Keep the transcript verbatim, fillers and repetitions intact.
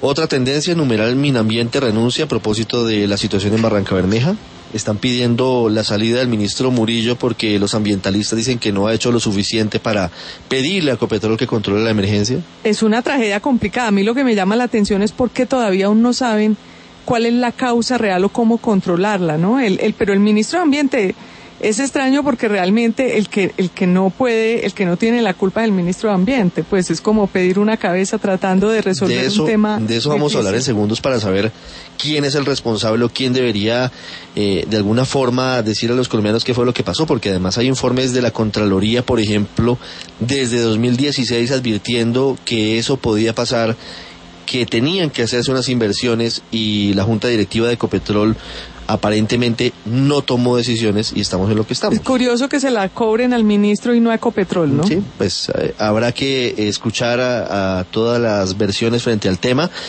Otra tendencia, numeral Minambiente renuncia a propósito de la situación en Barranca Bermeja. Están pidiendo la salida del ministro Murillo porque los ambientalistas dicen que no ha hecho lo suficiente para pedirle a Ecopetrol que controle la emergencia. Es una tragedia complicada. A mí lo que me llama la atención es porque todavía aún no saben cuál es la causa real o cómo controlarla, ¿no? El, el, pero el ministro de Ambiente es extraño porque realmente el que el que no puede, el que no tiene la culpa del ministro de Ambiente, pues es como pedir una cabeza tratando de resolver de eso, un tema. De eso vamos difícil. A hablar en segundos para saber quién es el responsable o quién debería eh, de alguna forma decir a los colombianos qué fue lo que pasó, porque además hay informes de la Contraloría, por ejemplo, desde dos mil dieciséis advirtiendo que eso podía pasar, que tenían que hacerse unas inversiones y la Junta Directiva de Ecopetrol aparentemente no tomó decisiones y estamos en lo que estamos. Es curioso que se la cobren al ministro y no a Ecopetrol, ¿no? Sí, pues eh, habrá que escuchar a, a todas las versiones frente al tema.